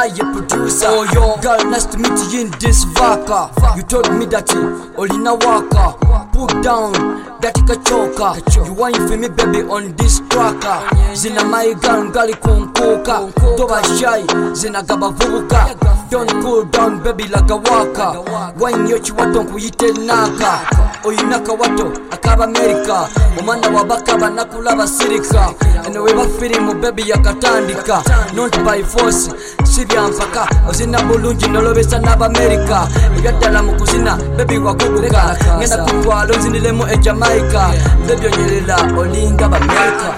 my producer. Oh yo, girl, nice to meet you in this vaka. You told me that olina waka. Put down that kachoka. You want for me baby on this tracker. Zina my girl, ngali kunkuka. Toba shy, zina gabavuka. Don't go down baby like a waka. Wine yochi wato kuyite naka. Oyinaka wato akaba America. Omanda wabaka banakula basirika. And we were feeling mu baby yakatandika. Not by force, sibya mpaka. Ozina bulungi nolobesa naba America. Yatala mukuzina baby wakubuka. Ngenda kutwalo zinilemo e Jamaica. Baby onyelela olinga ba America.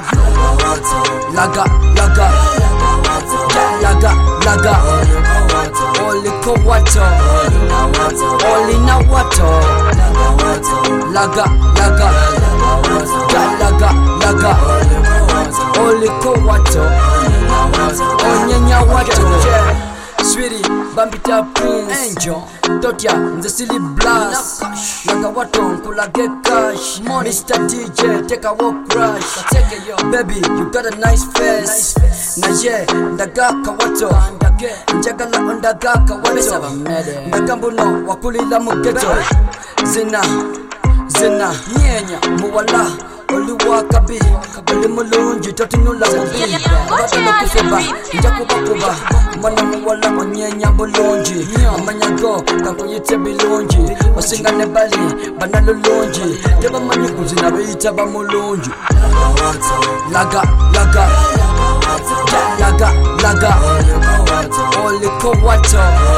Laga, laga, laga, laga. Oliko wato, olina wato. Laga, laga, laga, laga. Oliko wato, onyenya wato. Sweetie, Bambita Prince Angel Totia, the silly blast Laga wato, kula get cash Mr. DJ, take a walk crush Baby, you got a nice face Na ye, ndagaka wato Njagala ondagaka wato Ndakambuno, wakulila mugeto Zina, zina, nyenya, muwala Oliwa kabi, oli mulungi totunula mubi Abatano kufeba, njakuba kuba Mwana muwala onyenya bulungi Amanyago, kankuyite bilungi Wasingane bali, banalulungi Teba manyi kuzina beita ba mulungi Laga, laga Laga, laga Oliko wato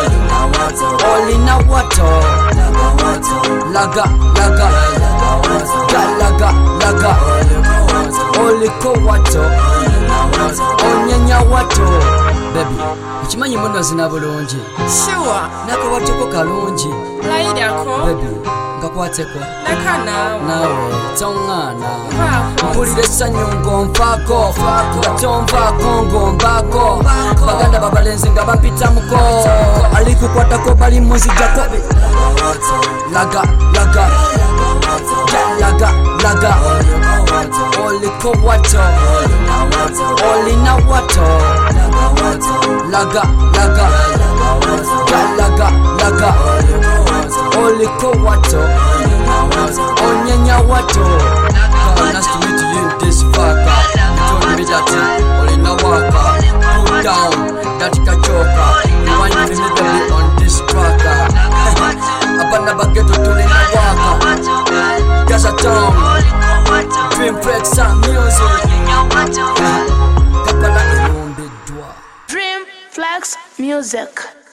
Olina wato Laga, laga Laga, laga Oliko wato Onyenya wato Baby, uchimanyi mbona zina bulungi Sure Nako watoko kalungi Laidako Baby, ngakwateko Nakana Nawe, tongana Mpulire sanyu ngomfako Gatomfako ngombako Baganda babalenzi nga bampita muko Alikukwatako bali muzi jakobi Laga, laga Laga, laga Oliko wato Olina wato Laga, laga Laga, laga Oliko wato Onyenya wato Nice to meet you in this vaka. You told me that Olina waka. Put down that kachoka. You want to meet me on this tracker. Abana bageto tulina waka. Gaza town Dream Flex music Kakala ilombe dwa Dream Flex Music.